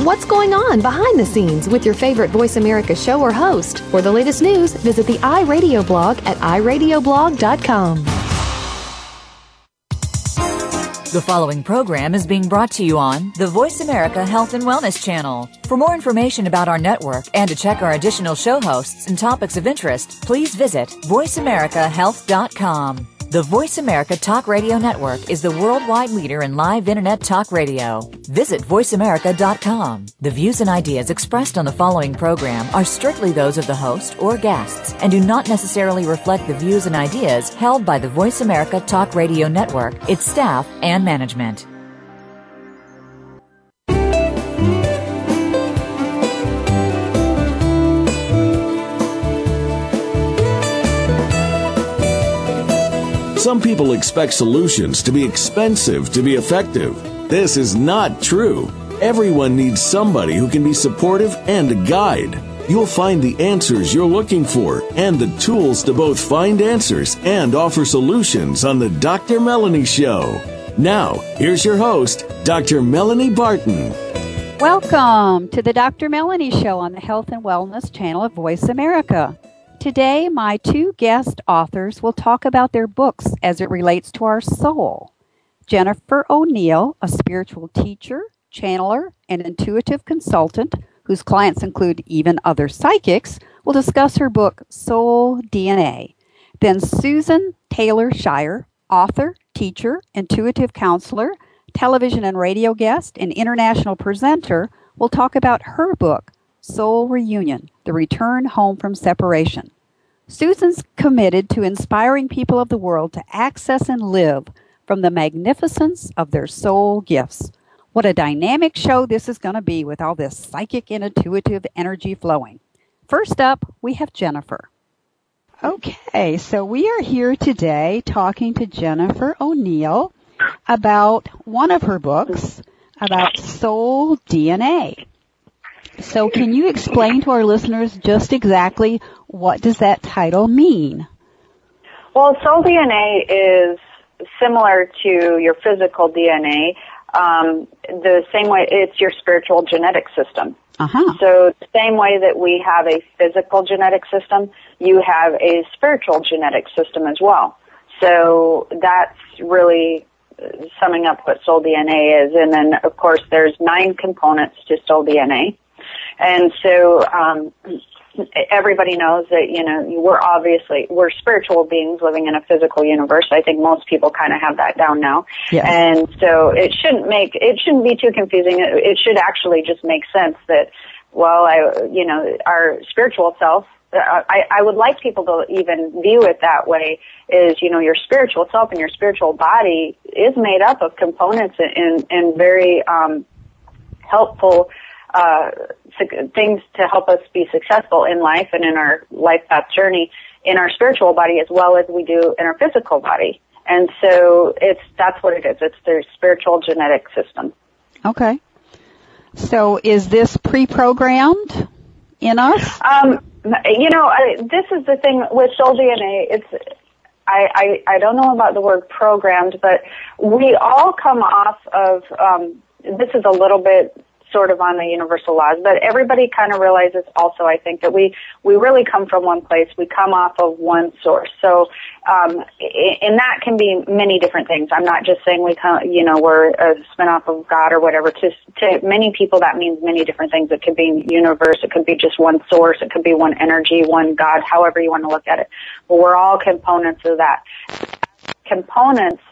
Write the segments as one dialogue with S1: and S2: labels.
S1: What's going on behind the scenes with your favorite Voice America show or host? For the latest news, visit the iRadio blog at iradioblog.com.
S2: The following program is being brought to you on the Voice America Health and Wellness Channel. For more information about our network and to check our additional show hosts and topics of interest, please visit voiceamericahealth.com. The Voice America Talk Radio Network is the worldwide leader in live Internet talk radio. Visit voiceamerica.com. The views and ideas expressed on the following program are strictly those of the host or guests and do not necessarily reflect the views and ideas held by the Voice America Talk Radio Network, its staff, and management.
S3: Some people expect solutions to be expensive to be effective. This is not true. Everyone needs somebody who can be supportive and a guide. You'll find the answers you're looking for and the tools to both find answers and offer solutions on the Dr. Melanie Show. Now, here's your host, Dr. Melanie Barton.
S4: Welcome to the Dr. Melanie Show on the Health and Wellness Channel of Voice America. Today, my two guest authors will talk about their books as it relates to our soul. Jennifer O'Neill, a spiritual teacher, channeler, and intuitive consultant whose clients include even other psychics, will discuss her book, Soul DNA. Then Susan Taylor Shire, author, teacher, intuitive counselor, television and radio guest, and international presenter, will talk about her book, Soul Reunion, The Return Home from Separation. Susan's committed to inspiring people of the world to access and live from the magnificence of their soul gifts. What a dynamic show this is going to be with all this psychic and intuitive energy flowing. First up, we have Jennifer. Okay, so we are here today talking to Jennifer O'Neill about one of her books about soul DNA. So can you explain to our listeners just exactly what does that title mean?
S5: Well, soul DNA is similar to your physical DNA. The same way, it's your spiritual genetic system.
S4: Uh-huh.
S5: So the same way that we have a physical genetic system, you have a spiritual genetic system as well. So that's really summing up what soul DNA is. And then, of course, there's 9 components to soul DNA. And so everybody knows that, you know, we're spiritual beings living in a physical universe. I think most people kind of have that down now.
S4: Yes.
S5: And so it shouldn't be too confusing. It should actually just make sense that, well, our spiritual self, I would like people to even view it that way, is, you know, your spiritual self and your spiritual body is made up of components and very helpful things to help us be successful in life and in our life path journey in our spiritual body as well as we do in our physical body. And so that's what it is. It's their spiritual genetic system.
S4: Okay. So is this pre-programmed in us?
S5: This is the thing with soul DNA. I don't know about the word programmed, but we all come off of, this is a little bit sort of on the universal laws, but everybody kind of realizes also, I think, that we really come from one place. We come off of one source. So, and that can be many different things. I'm not just saying we're a spin-off of God or whatever. To many people, that means many different things. It could be universe. It could be just one source. It could be one energy, one God, however you want to look at it. But we're all components of that. Components,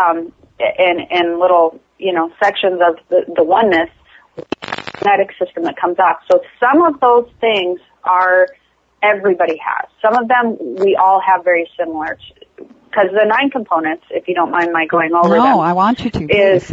S5: and little, sections of the oneness, genetic system that comes off. So some of those things everybody has. Some of them we all have very similar, because the 9 components, if you don't mind my going over them.
S4: No, I want you to.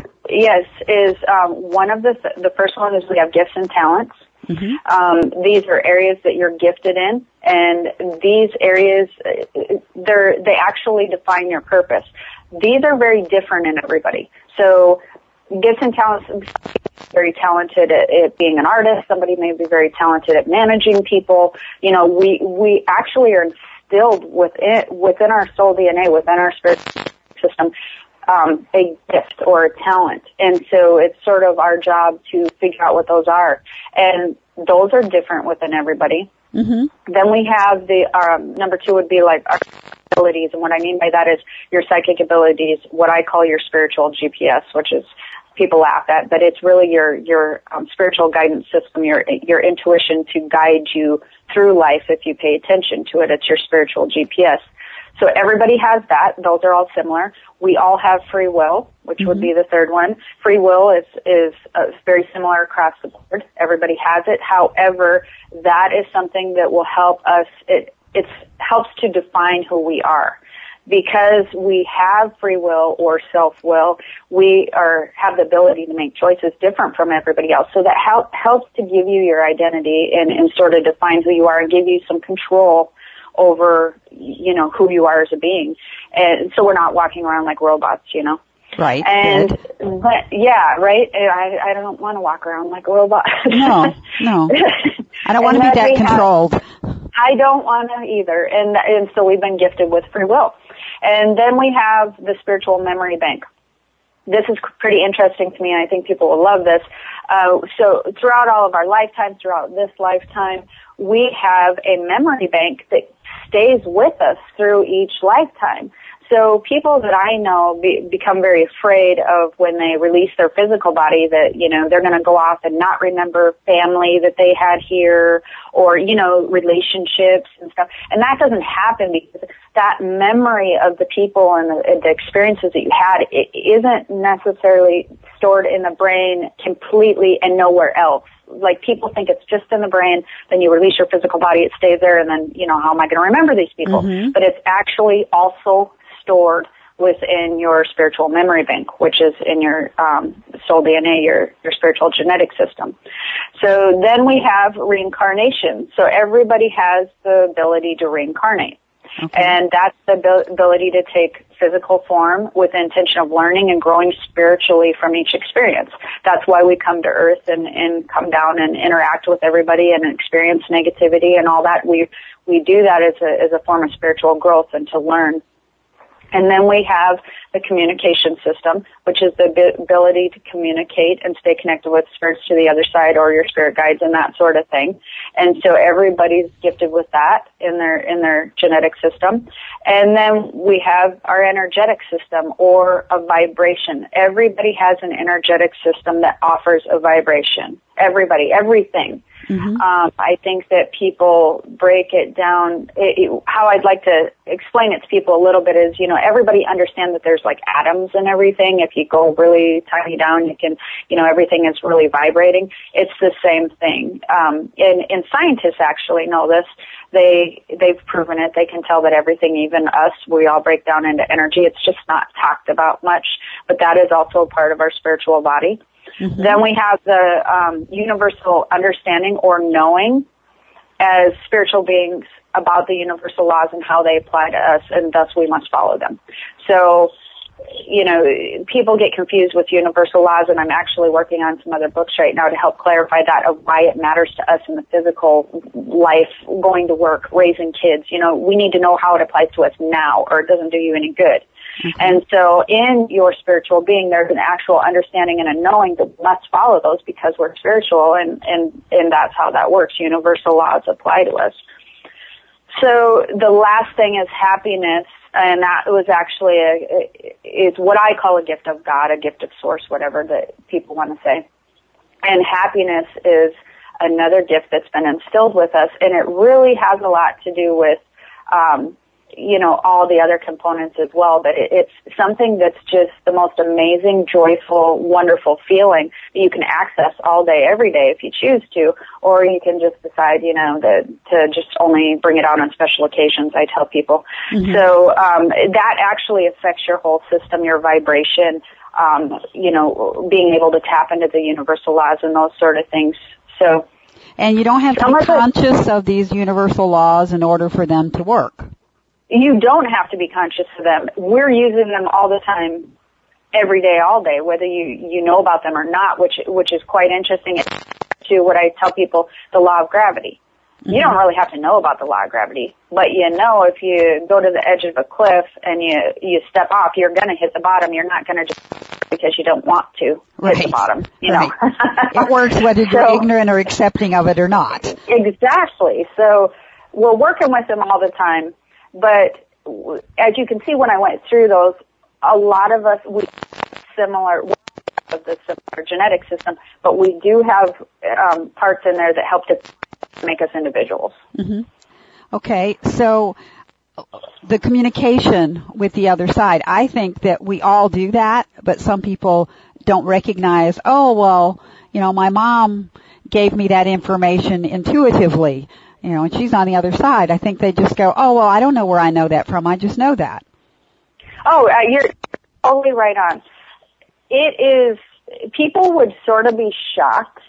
S5: One of the first one is we have gifts and talents.
S4: Mm-hmm.
S5: These are areas that you're gifted in, and these areas, they actually define your purpose. These are very different in everybody. So gifts and talents, very talented at being an artist. Somebody may be very talented at managing people. We actually are instilled within our soul DNA, within our spirit system, a gift or a talent. And so it's sort of our job to figure out what those are. And those are different within everybody. Mm-hmm. Then we have the number 2 would be like our abilities. And what I mean by that is your psychic abilities, what I call your spiritual GPS, which is people laugh at, but it's really your spiritual guidance system, your intuition to guide you through life if you pay attention to it. It's your spiritual GPS. So everybody has that. Those are all similar. We all have free will, which would be the third one. Free will is very similar across the board. Everybody has it. However, that is something that will help us. It helps to define who we are. Because we have free will or self-will, we have the ability to make choices different from everybody else. So that helps to give you your identity and sort of define who you are and give you some control over, who you are as a being. And so we're not walking around like robots,
S4: Right.
S5: And, right. I don't want to walk around like a robot.
S4: No. I don't want to be that controlled.
S5: I don't want to either. And so we've been gifted with free will. And then we have the spiritual memory bank. This is pretty interesting to me, and I think people will love this. So throughout all of our lifetimes, throughout this lifetime, we have a memory bank that stays with us through each lifetime. So people that I know become very afraid of when they release their physical body that, they're going to go off and not remember family that they had here or, relationships and stuff. And that doesn't happen because that memory of the people and the experiences that you had, it isn't necessarily stored in the brain completely and nowhere else. Like people think it's just in the brain, then you release your physical body, it stays there, and then, how am I going to remember these people? Mm-hmm. But it's actually also stored within your spiritual memory bank, which is in your soul DNA, your spiritual genetic system. So then we have reincarnation. So everybody has the ability to reincarnate. Okay. And that's the ability to take physical form with the intention of learning and growing spiritually from each experience. That's why we come to Earth and come down and interact with everybody and experience negativity and all that. We do that as a form of spiritual growth and to learn. And then we have the communication system, which is the ability to communicate and stay connected with spirits to the other side or your spirit guides and that sort of thing. And so everybody's gifted with that in their genetic system. And then we have our energetic system or a vibration. Everybody has an energetic system that offers a vibration. Everybody, everything. Mm-hmm. I think that people break it down. How I'd like to explain it to people a little bit is, everybody understands that there's like atoms and everything. If you go really tiny down, you can, everything is really vibrating. It's the same thing. And scientists actually know this. They've proven it. They can tell that everything, even us, we all break down into energy. It's just not talked about much, but that is also part of our spiritual body. Mm-hmm. Then we have the universal understanding or knowing as spiritual beings about the universal laws and how they apply to us, and thus we must follow them. So, people get confused with universal laws, and I'm actually working on some other books right now to help clarify that of why it matters to us in the physical life, going to work, raising kids. We need to know how it applies to us now, or it doesn't do you any good. Mm-hmm. And so in your spiritual being, there's an actual understanding and a knowing that we must follow those because we're spiritual, and that's how that works. Universal laws apply to us. So the last thing is happiness, and that was actually is what I call a gift of God, a gift of source, whatever that people want to say. And happiness is another gift that's been instilled with us, and it really has a lot to do with all the other components as well, but it's something that's just the most amazing, joyful, wonderful feeling that you can access all day, every day if you choose to, or you can just decide, to just only bring it out on special occasions, I tell people. Mm-hmm. So that actually affects your whole system, your vibration, being able to tap into the universal laws and those sort of things. So,
S4: and you don't have to be conscious of these universal laws in order for them to work.
S5: You don't have to be conscious of them. We're using them all the time, every day, all day, whether you know about them or not, which is quite interesting to what I tell people, the law of gravity. You don't really have to know about the law of gravity, but you know if you go to the edge of a cliff and you step off, you're going to hit the bottom. You're not going to just because you don't want to hit the bottom. You know,
S4: it works whether you're ignorant or accepting of it or not.
S5: Exactly. So we're working with them all the time, but as you can see when I went through those, a lot of us we similar of the similar genetic system, but we do have parts in there that help to make us individuals.
S4: Mm-hmm. Okay, so the communication with the other side, I think that we all do that, but some people don't recognize, oh, well, you know, my mom gave me that information intuitively, you know, and she's on the other side. I think they just go, oh, well, I don't know where I know that from. I just know that.
S5: Oh, you're totally right on. It is, people would sort of be shocked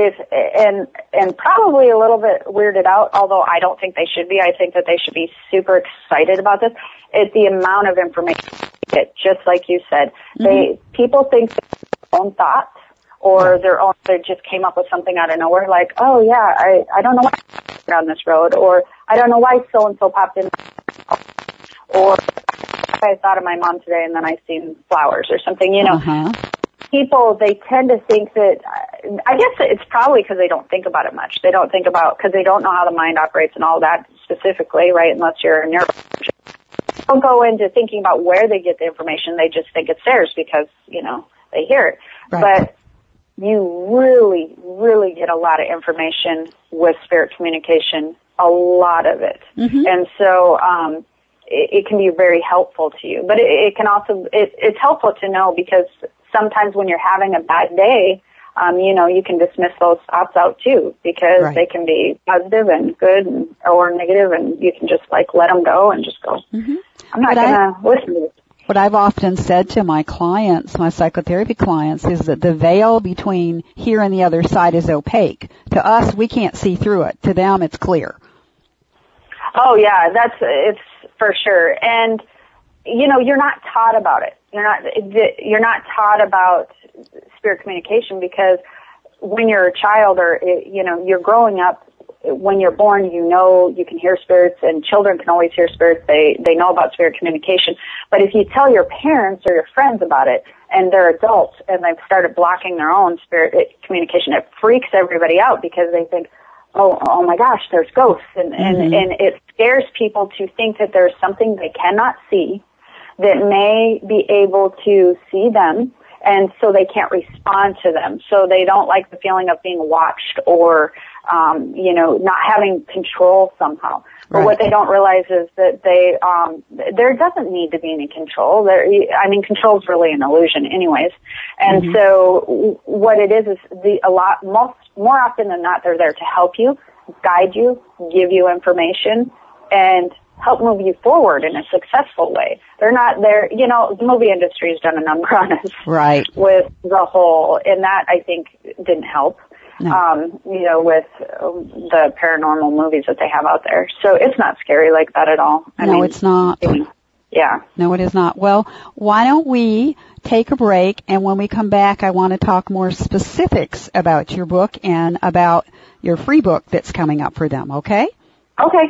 S5: and probably a little bit weirded out, although I don't think they should be. I think that they should be super excited about this. It's the amount of information they get, just like you said. People think their own thoughts or they just came up with something out of nowhere, like, oh yeah, I don't know why I'm down this road, or I don't know why so-and-so popped in, or I thought of my mom today and then I seen flowers or something, you know. People, they tend to think that, I guess it's probably because they don't think about it much. They don't think about, because they don't know how the mind operates and all that specifically, right, unless you're a neurosurgeon. They don't go into thinking about where they get the information. They just think it's theirs because, you know, they hear it. Right. But you really, really get a lot of information with spirit communication, a lot of it. And so, it can be very helpful to you. But it can also, it's helpful to know because sometimes when you're having a bad day, you know, you can dismiss those thoughts out too because they can be positive and good or negative, and you can just like let them go and just go, I'm not going to listen to this.
S4: What I've often said to my clients, my psychotherapy clients, is that the veil between here and the other side is opaque. To us, we can't see through it. To them, it's clear.
S5: Oh yeah, it's for sure. And you know, you're not taught about it. You're not taught about spirit communication because when you're a child or, you know, you're growing up, when you're born, you know, you can hear spirits, and children can always hear spirits. They know about spirit communication. But if you tell your parents or your friends about it and they're adults and they've started blocking their own spirit communication, it freaks everybody out because they think, oh my gosh, there's ghosts. And it scares people to think that there's something they cannot see that may be able to see them, and so they can't respond to them. So they don't like the feeling of being watched or, you know, not having control somehow. But what they don't realize is that there doesn't need to be any control. Control is really an illusion anyways. And so what it is more often than not, they're there to help you, guide you, give you information, and help move you forward in a successful way. They're not there, you know, the movie industry has done a number on us. With the whole, and that I think didn't help. No. You know, with the paranormal movies that they have out there. So it's not scary like that at all. I mean,
S4: it's not.
S5: Yeah.
S4: No, it is not. Well, why don't we take a break, and when we come back, I want to talk more specifics about your book and about your free book that's coming up for them, okay?
S5: Okay.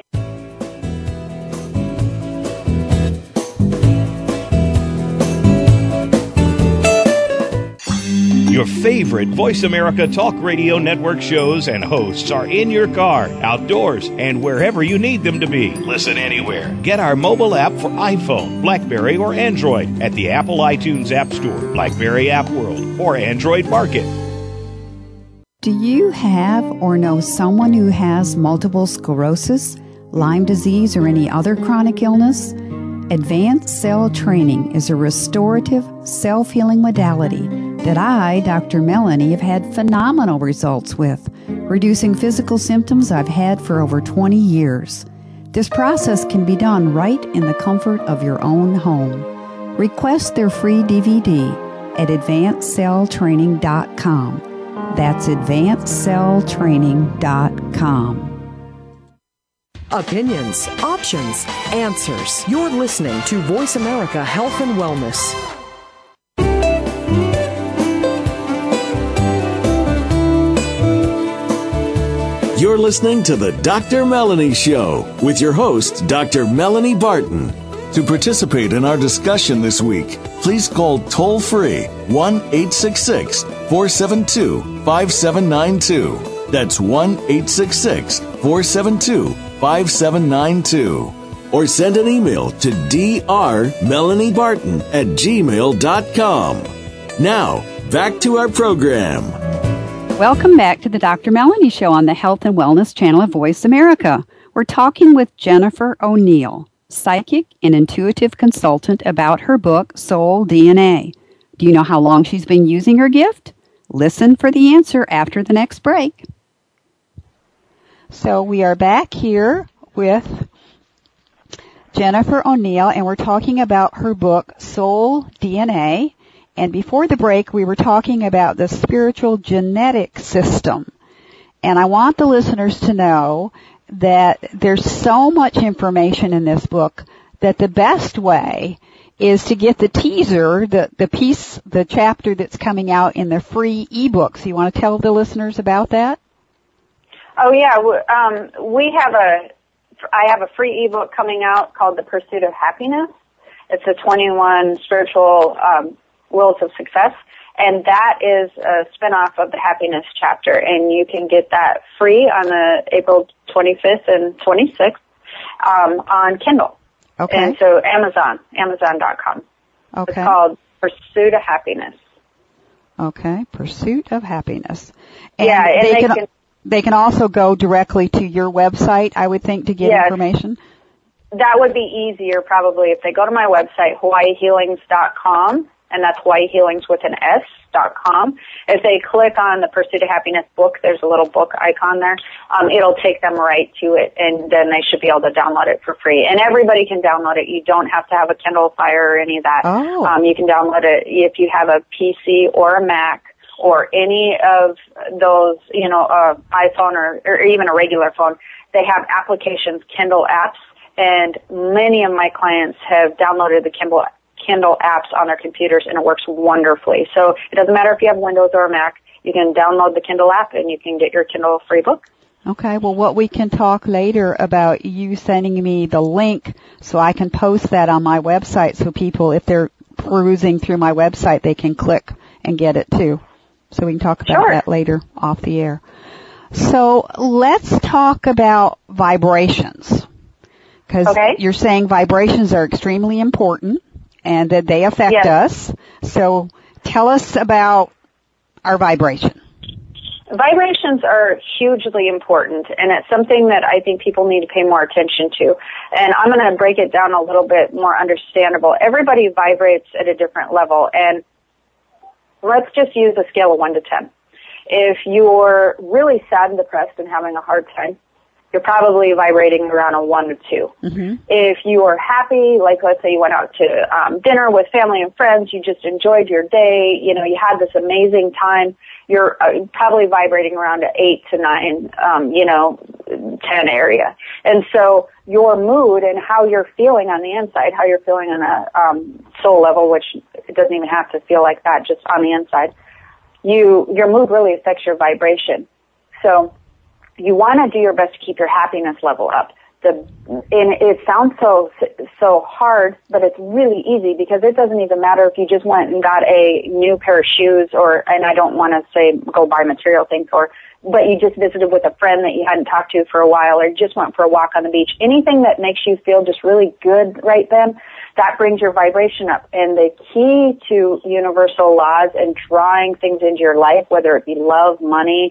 S6: Your favorite Voice America Talk Radio Network shows and hosts are in your car, outdoors, and wherever you need them to be. Listen anywhere. Get our mobile app for iPhone, BlackBerry, or Android at the Apple iTunes App Store, BlackBerry App World, or Android Market.
S4: Do you have or know someone who has multiple sclerosis, Lyme disease, or any other chronic illness? Advanced Cell Training is a restorative, self-healing modality that I, Dr. Melanie, have had phenomenal results with, reducing physical symptoms I've had for over 20 years. This process can be done right in the comfort of your own home. Request their free DVD at AdvancedCellTraining.com. That's AdvancedCellTraining.com.
S7: Opinions, options, answers. You're listening to Voice America Health and Wellness.
S3: You're listening to the Dr. Melanie Show with your host, Dr. Melanie Barton. To participate in our discussion this week, please call toll-free 1-866-472-5792. That's 1-866-472-5792. Or send an email to drmelaniebarton@gmail.com. Now, back to our program.
S4: Welcome back to the Dr. Melanie Show on the Health and Wellness channel of Voice America. We're talking with Jennifer O'Neill, psychic and intuitive consultant, about her book, Soul DNA. Do you know how long she's been using her gift? Listen for the answer after the next break. So we are back here with Jennifer O'Neill, and we're talking about her book, Soul DNA. And before the break, we were talking about the spiritual genetic system. And I want the listeners to know that there's so much information in this book that the best way is to get the teaser, the chapter that's coming out in the free ebook. You want to tell the listeners about that?
S5: Oh yeah, I have a free ebook coming out called The Pursuit of Happiness. It's the 21 spiritual Wills of Success, and that is a spinoff of the Happiness chapter, and you can get that free on the April 25th and 26th on Kindle.
S4: Okay.
S5: And so Amazon.com.
S4: Okay.
S5: It's called Pursuit of Happiness.
S4: Okay, Pursuit of Happiness. And
S5: yeah, and
S4: they can also go directly to your website, I would think, to get information.
S5: That would be easier probably if they go to my website, HawaiiHealings.com, and that's Hawaii Healings with an S.com. If they click on the Pursuit of Happiness book, there's a little book icon there. It'll take them right to it, and then they should be able to download it for free. And everybody can download it. You don't have to have a Kindle Fire or any of that.
S4: Oh.
S5: You can download it if you have a PC or a Mac or any of those, iPhone or even a regular phone. They have applications, Kindle apps, and many of my clients have downloaded the Kindle apps on their computers, and it works wonderfully. So it doesn't matter if you have Windows or a Mac. You can download the Kindle app, and you can get your Kindle free book.
S4: Okay, well, what we can talk later about you sending me the link so I can post that on my website so people, if they're perusing through my website, they can click and get it too. So we can talk about that later off the air. So let's talk about vibrations. Because you're saying vibrations are extremely important and that they affect us. So tell us about our vibration.
S5: Vibrations are hugely important, and it's something that I think people need to pay more attention to. And I'm going to break it down a little bit more understandable. Everybody vibrates at a different level, and let's just use a scale of 1 to 10. If you're really sad and depressed and having a hard time, you're probably vibrating around a 1 to 2. Mm-hmm. If you are happy, like let's say you went out to dinner with family and friends, you just enjoyed your day, you had this amazing time, you're probably vibrating around an 8 to 9, 10 area. And so your mood and how you're feeling on the inside, how you're feeling on a soul level, which it doesn't even have to feel like that, just on the inside, your mood really affects your vibration. So you want to do your best to keep your happiness level up. And it sounds so hard, but it's really easy because it doesn't even matter if you just went and got a new pair of shoes and I don't want to say go buy material things but you just visited with a friend that you hadn't talked to for a while or just went for a walk on the beach. Anything that makes you feel just really good right then, that brings your vibration up. And the key to universal laws and drawing things into your life, whether it be love, money,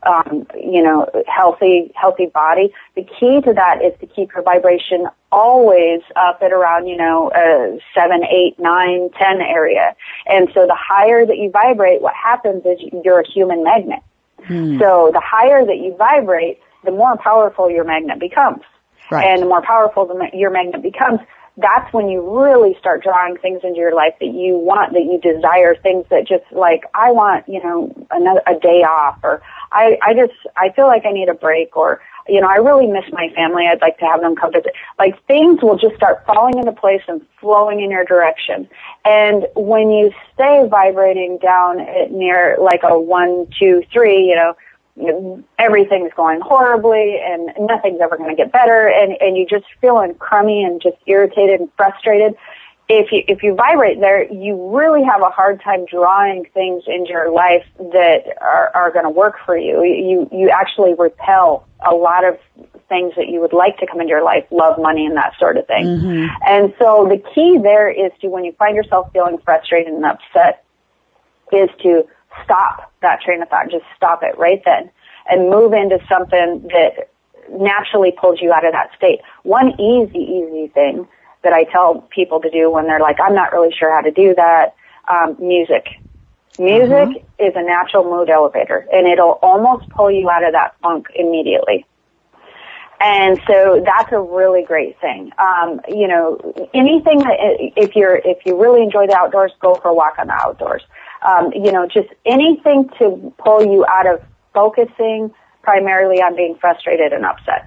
S5: healthy body, the key to that is to keep your vibration always up at around, 7, 8, 9, 10 area. And so the higher that you vibrate, what happens is you're a human magnet. So the higher that you vibrate, the more powerful your magnet becomes. Right. And the more powerful your magnet becomes, that's when you really start drawing things into your life that you want, that you desire, things that just like, I want, a day off, or I feel like I need a break, or, I really miss my family. I'd like to have them come visit. Like, things will just start falling into place and flowing in your direction. And when you stay vibrating down at near like a 1, 2, 3, everything's going horribly and nothing's ever going to get better, and you just feeling crummy and just irritated and frustrated. If you vibrate there, you really have a hard time drawing things into your life that are going to work for you. You actually repel a lot of things that you would like to come into your life, love, money, and that sort of thing. Mm-hmm. And so the key there is to, when you find yourself feeling frustrated and upset, is to stop that train of thought. Just stop it right then and move into something that naturally pulls you out of that state. One easy thing that I tell people to do when they're like, I'm not really sure how to do that, music. Music is a natural mood elevator, and it'll almost pull you out of that funk immediately. And so that's a really great thing. Anything that, if you really enjoy the outdoors, go for a walk on the outdoors. Just anything to pull you out of focusing primarily on being frustrated and upset.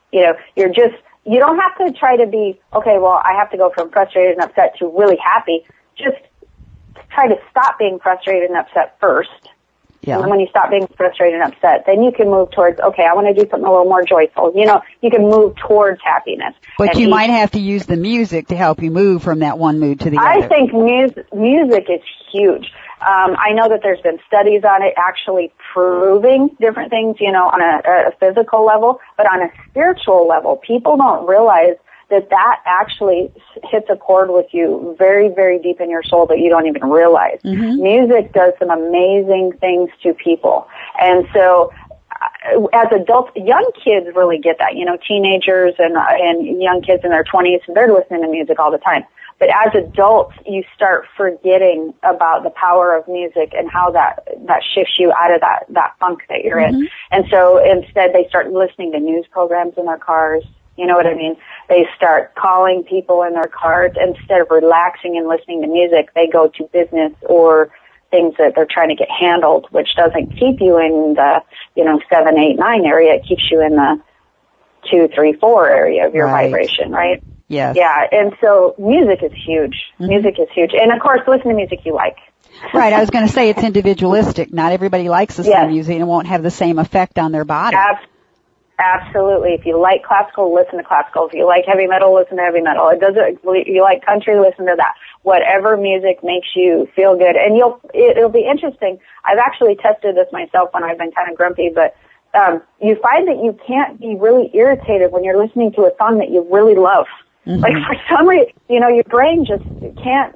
S5: You don't have to try to be, okay, well, I have to go from frustrated and upset to really happy. Just try to stop being frustrated and upset first. Yeah. And when you stop being frustrated and upset, then you can move towards, okay, I want to do something a little more joyful. You can move towards happiness.
S4: But you might have to use the music to help you move from that one mood to the other.
S5: I think music is huge. I know that there's been studies on it actually proving different things, on a physical level, but on a spiritual level, people don't realize that actually hits a chord with you very, very deep in your soul that you don't even realize. Mm-hmm. Music does some amazing things to people. And so as adults, young kids really get that. Teenagers and young kids in their 20s, they're listening to music all the time. But as adults, you start forgetting about the power of music and how that shifts you out of that funk that you're in. And so instead they start listening to news programs in their cars. You know what I mean? They start calling people in their cars. Instead of relaxing and listening to music, they go to business or things that they're trying to get handled, which doesn't keep you in the, 7, 8, 9 area. It keeps you in the 2, 3, 4 area of your vibration, right?
S4: Yes.
S5: Yeah, and so music is huge. Mm-hmm. Music is huge. And, of course, listen to music you like.
S4: Right, I was going to say it's individualistic. Not everybody likes the same music and it won't have the same effect on their body.
S5: Absolutely. If you like classical, listen to classical. If you like heavy metal, listen to heavy metal. If you like country, listen to that. Whatever music makes you feel good. And it'll be interesting. I've actually tested this myself when I've been kind of grumpy, but you find that you can't be really irritated when you're listening to a song that you really love. Mm-hmm. Like for some reason, your brain just can't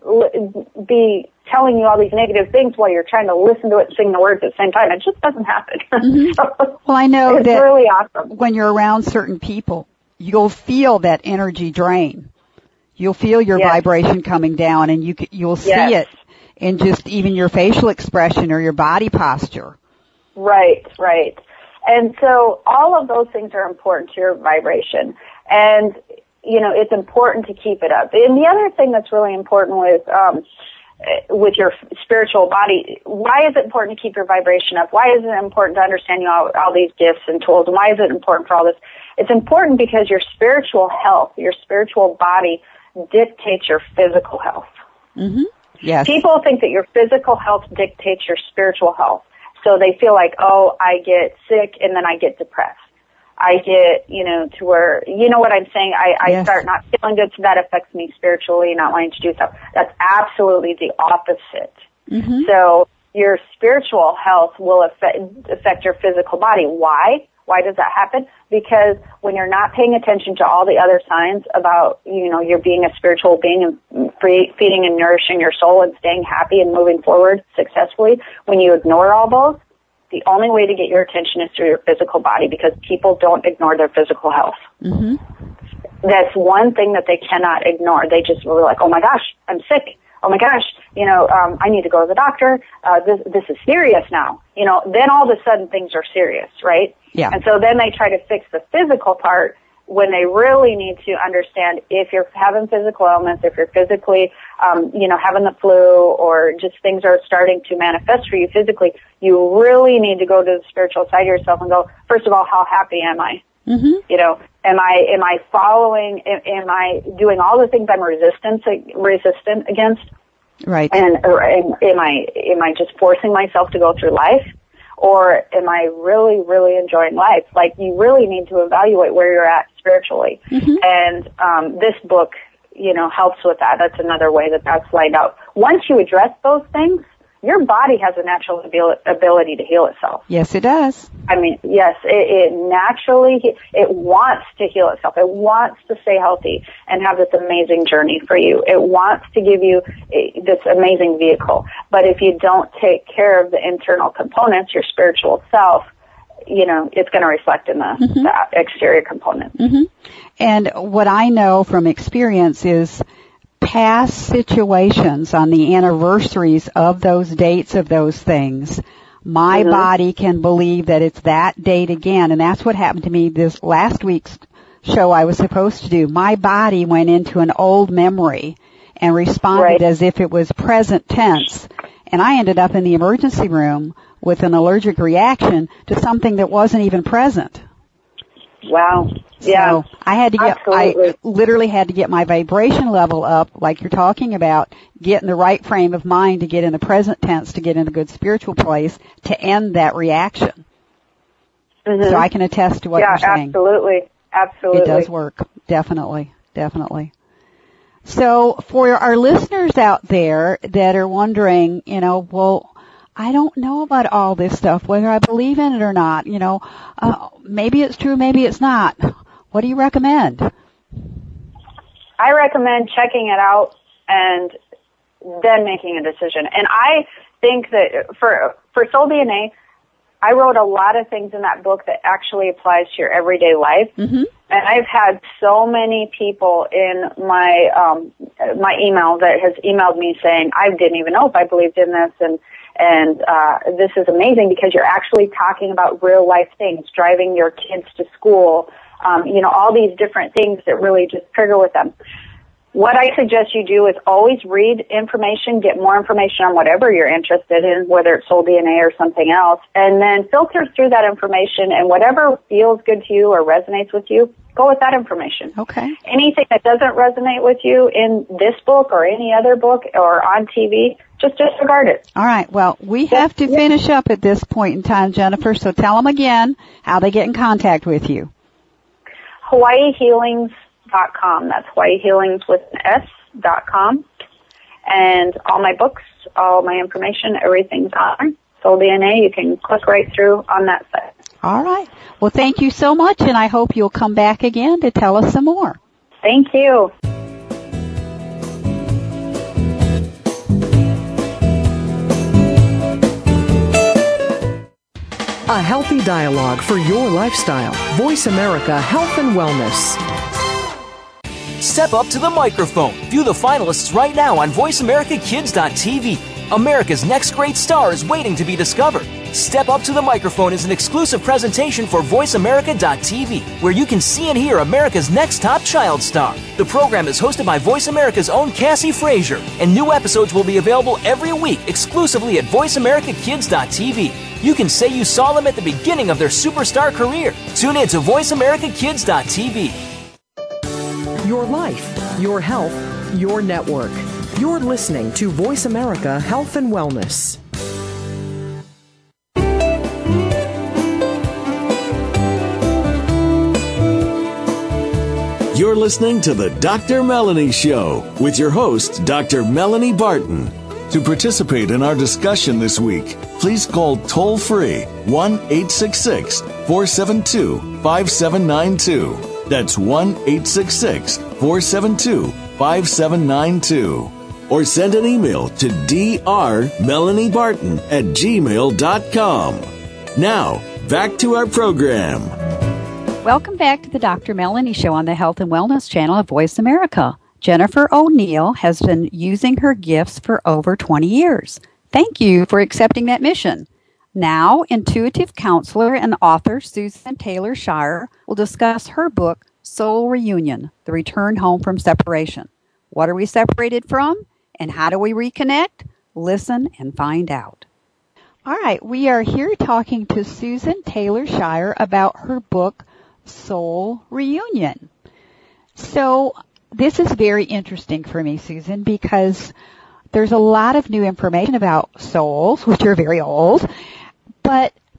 S5: be telling you all these negative things while you're trying to listen to it and sing the words at the same time. It just doesn't happen.
S4: Mm-hmm.
S5: So,
S4: well, I know
S5: it's
S4: that
S5: really awesome.
S4: When you're around certain people, you'll feel that energy drain. You'll feel your vibration coming down, and you'll see it in just even your facial expression or your body posture.
S5: Right. And so all of those things are important to your vibration. And it's important to keep it up. And the other thing that's really important with your spiritual body, why is it important to keep your vibration up? Why is it important to understand all these gifts and tools? And why is it important for all this? It's important because your spiritual health, your spiritual body dictates your physical health.
S4: Mm-hmm. Yes.
S5: People think that your physical health dictates your spiritual health. So they feel like, I get sick and then I get depressed. I get, to where, what I'm saying? I start not feeling good, so that affects me spiritually, not wanting to do stuff. That's absolutely the opposite. Mm-hmm. So your spiritual health will affect your physical body. Why? Why does that happen? Because when you're not paying attention to all the other signs about, you're being a spiritual being and feeding and nourishing your soul and staying happy and moving forward successfully, when you ignore all those, the only way to get your attention is through your physical body, because people don't ignore their physical health. Mm-hmm. That's one thing that they cannot ignore. They just were like, oh my gosh, I'm sick. Oh my gosh, I need to go to the doctor. This is serious now. Then all of a sudden things are serious, right?
S4: Yeah.
S5: And so then they try to fix the physical part when they really need to understand if you're having physical ailments, if you're physically, having the flu, or just things are starting to manifest for you physically, you really need to go to the spiritual side of yourself and go, first of all, how happy am I? Mm-hmm. Am I following, am I doing all the things I'm resistant against?
S4: Right.
S5: And am I just forcing myself to go through life? or am I really, really enjoying life? Like, you really need to evaluate where you're at spiritually. And this book, helps with that. That's another way that's laid out. Once you address those things, your body has a natural ability to heal itself.
S4: Yes, it does.
S5: I mean, yes, it naturally, it wants to heal itself. It wants to stay healthy and have this amazing journey for you. It wants to give you this amazing vehicle. But if you don't take care of the internal components, your spiritual self, it's going to reflect in the exterior components.
S4: And what I know from experience is past situations on the anniversaries of those dates of those things, my body can believe that it's that date again. And that's what happened to me this last week's show I was supposed to do. My body went into an old memory and responded as if it was present tense. And I ended up in the emergency room with an allergic reaction to something that wasn't even present.
S5: Wow. Yeah.
S4: So I literally had to get my vibration level up, like you're talking about, get in the right frame of mind to get in the present tense, to get in a good spiritual place, to end that reaction. So I can attest to what you're saying.
S5: Absolutely.
S4: It does work. Definitely. So for our listeners out there that are wondering, well, I don't know about all this stuff, whether I believe in it or not. Maybe it's true, maybe it's not. What do you recommend?
S5: I recommend checking it out and then making a decision. And I think that for Soul DNA, I wrote a lot of things in that book that actually applies to your everyday life. And I've had so many people in my my email that has emailed me saying, I didn't even know if I believed in this, and this is amazing because you're actually talking about real life things, driving your kids to school, all these different things that really just trigger with them. What I suggest you do is always read information, get more information on whatever you're interested in, whether it's Soul DNA or something else, and then filter through that information, and whatever feels good to you or resonates with you, go with that information.
S4: Okay.
S5: Anything that doesn't resonate with you in this book or any other book or on TV, just disregard it.
S4: All right. Well, we have to finish up at this point in time, Jennifer, so tell them again how they get in contact with you.
S5: HawaiiHealings.com. That's Hawaii Healings with an S.com. And all my books, all my information, everything's on Soul DNA. You can click right through on that site.
S4: All right. Well, thank you so much, and I hope you'll come back again to tell us some more.
S5: Thank you.
S7: A healthy dialogue for your lifestyle. Voice America Health and Wellness.
S8: Step up to the microphone. View the finalists right now on VoiceAmericaKids.tv. America's next great star is waiting to be discovered. Step Up to the Microphone is an exclusive presentation for VoiceAmerica.tv, where you can see and hear America's next top child star. The program is hosted by Voice America's own Cassie Frazier, and new episodes will be available every week exclusively at VoiceAmericaKids.tv. You can say you saw them at the beginning of their superstar career. Tune in to VoiceAmericaKids.tv.
S7: Your life, your health, your network. You're listening to Voice America Health and Wellness.
S3: You're listening to the Dr. Melanie Show with your host, Dr. Melanie Barton. To participate in our discussion this week, please call toll-free 1-866-472-5792. That's 1-866-472-5792. Or send an email to drmelaniebarton@gmail.com. Now, back to our program.
S4: Welcome back to the Dr. Melanie Show on the Health and Wellness Channel of Voice America. Jennifer O'Neill has been using her gifts for over 20 years. Thank you for accepting that mission. Now, intuitive counselor and author Susan Taylor Shire will discuss her book, Soul Reunion, The Return Home from Separation. What are we separated from, and how do we reconnect? Listen and find out. All right, we are here talking to Susan Taylor Shire about her book, Soul Reunion. So this is very interesting for me, Susan, because there's a lot of new information about souls, which are very old, but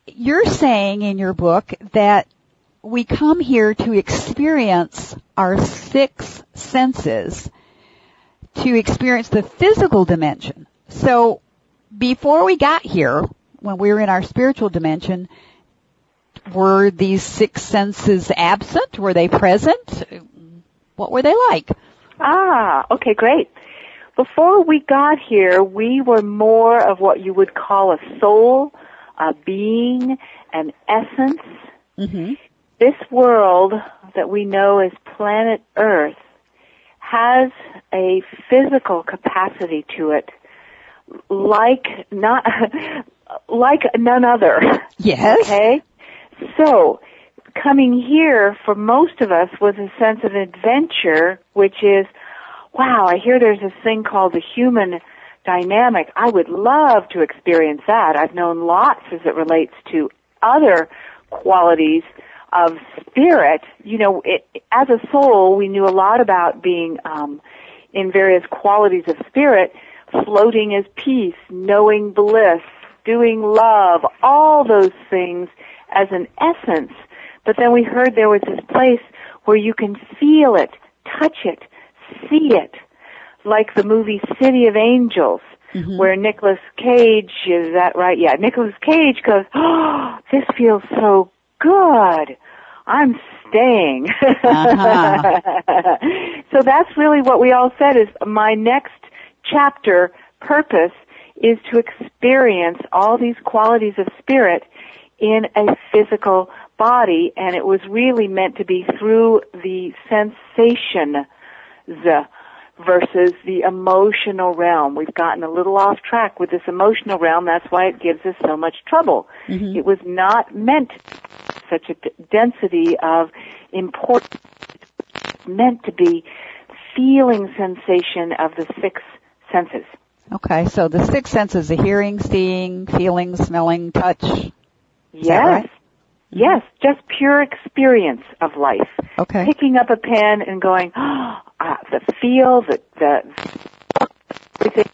S4: you're saying in your book that we come here to experience our 6 senses, to experience the physical dimension. So before we got here, when we were in our spiritual dimension, were these 6 senses absent? Were they present? What were they like?
S5: Okay, great. Before we got here, we were more of what you would call a soul, a being, an essence.
S4: Mm-hmm.
S5: This world that we know as planet Earth has a physical capacity to it like none other.
S4: Yes.
S5: Okay? So, coming here for most of us was a sense of adventure, which is, wow, I hear there's this thing called the human dynamic. I would love to experience that. I've known lots as it relates to other qualities of spirit. You know, as a soul, we knew a lot about being in various qualities of spirit, floating as peace, knowing bliss, doing love, all those things as an essence. But then we heard there was this place where you can feel it, touch it, see it, like the movie City of Angels, mm-hmm. where Nicolas Cage, is that right? Yeah, Nicolas Cage goes, oh, this feels so good. I'm staying.
S4: Uh-huh.
S5: So that's really what we all said is my next chapter purpose is to experience all these qualities of spirit in a physical body, and it was really meant to be through the sensations versus the emotional realm. We've gotten a little off track with this emotional realm. That's why it gives us so much trouble. Mm-hmm. It was not meant such a density of importance. It's meant to be feeling sensation of the 6 senses.
S4: Okay, so the 6 senses, the hearing, seeing, feeling, smelling, touch. Is that right?
S5: Yes, just pure experience of life.
S4: Okay.
S5: Picking up a pen and going, the feel, the everything.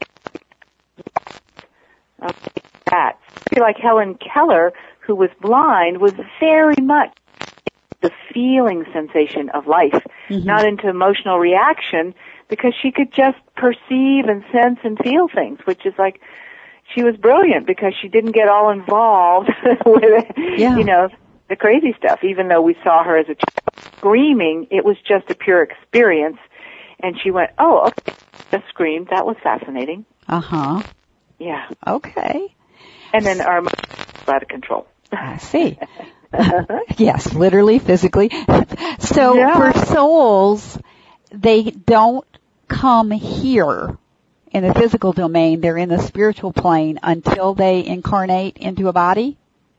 S5: That. I feel like Helen Keller, who was blind, was very much the feeling sensation of life, mm-hmm. not into emotional reaction, because she could just perceive and sense and feel things, which is like, she was brilliant because she didn't get all involved with, you know, the crazy stuff. Even though we saw her as a child screaming, it was just a pure experience. And she went, oh, okay, just screamed. That was fascinating.
S4: Uh-huh.
S5: Yeah.
S4: Okay.
S5: And then our emotions out of control.
S4: I see. Yes, literally, physically. So for souls, they don't come here in the physical domain. They're in the spiritual plane until they incarnate into a body?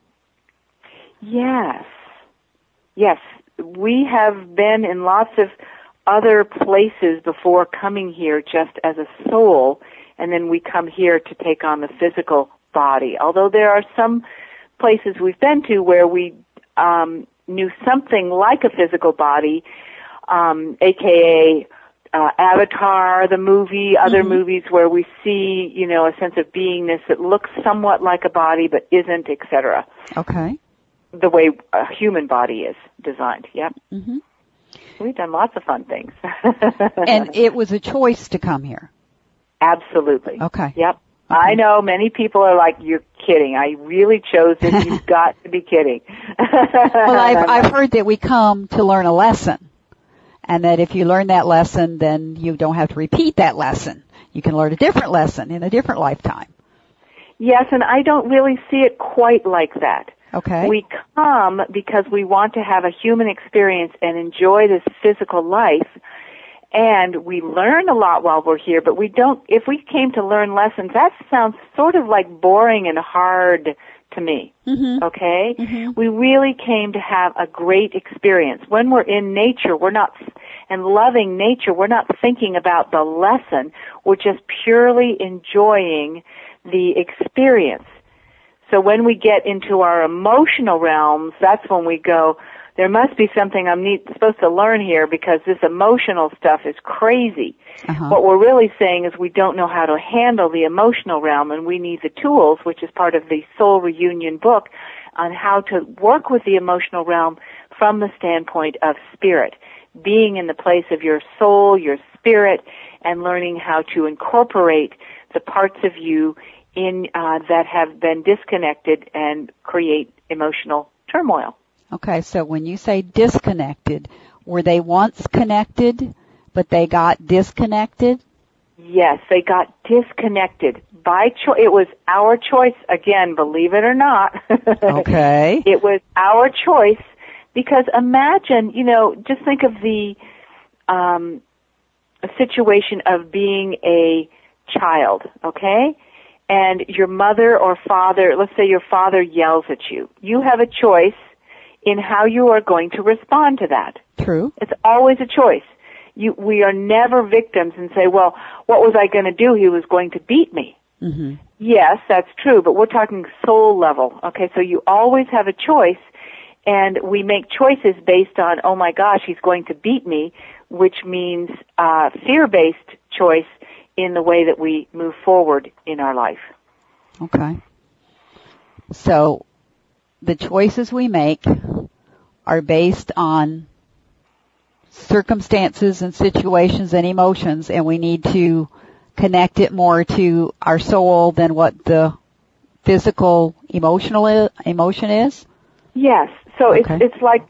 S5: Yes. Yes. We have been in lots of other places before coming here just as a soul, and then we come here to take on the physical body. Although there are some places we've been to where we knew something like a physical body, aka Avatar, the movie, other mm-hmm. movies where we see, you know, a sense of beingness that looks somewhat like a body but isn't, etc.
S4: Okay.
S5: The way a human body is designed, yep.
S4: Mm-hmm.
S5: We've done lots of fun things.
S4: And it was a choice to come here?
S5: Absolutely.
S4: Okay.
S5: Yep.
S4: Okay.
S5: I know many people are like, you're kidding. I really chose it. You've got to be kidding.
S4: Well, I've heard that we come to learn a lesson, and that if you learn that lesson, then you don't have to repeat that lesson. You can learn a different lesson in a different lifetime.
S5: Yes, and I don't really see it quite like that.
S4: Okay.
S5: We come because we want to have a human experience and enjoy this physical life, and we learn a lot while we're here, but we don't, if we came to learn lessons, that sounds sort of like boring and hard to me. Mm-hmm. Okay? Mm-hmm. We really came to have a great experience. When we're in nature, we're not, and loving nature, we're not thinking about the lesson. We're just purely enjoying the experience. So when we get into our emotional realms, that's when we go, there must be something I'm supposed to learn here because this emotional stuff is crazy. Uh-huh. What we're really saying is we don't know how to handle the emotional realm, and we need the tools, which is part of the Soul Reunion book,
S9: on how to work with the emotional realm from the standpoint of spirit, being in the place of your soul, your spirit, and learning how to incorporate the parts of you in that have been disconnected and create emotional turmoil.
S4: Okay, so when you say disconnected, were they once connected, but they got disconnected?
S9: Yes, they got disconnected by choice. It was our choice, again, believe it or not.
S4: Okay.
S9: It was our choice because imagine, just think of the a situation of being a child, okay? And your mother or father, let's say your father yells at you. You have a choice in how you are going to respond to that.
S4: True.
S9: It's always a choice. We are never victims and say, well, what was I going to do? He was going to beat me.
S4: Mm-hmm.
S9: Yes, that's true, but we're talking soul level. Okay, so you always have a choice, and we make choices based on, oh my gosh, he's going to beat me, which means fear-based choice in the way that we move forward in our life.
S4: Okay. So the choices we make are based on circumstances and situations and emotions, and we need to connect it more to our soul than what the physical emotion is?
S9: Yes. So
S4: Okay.
S9: it's like,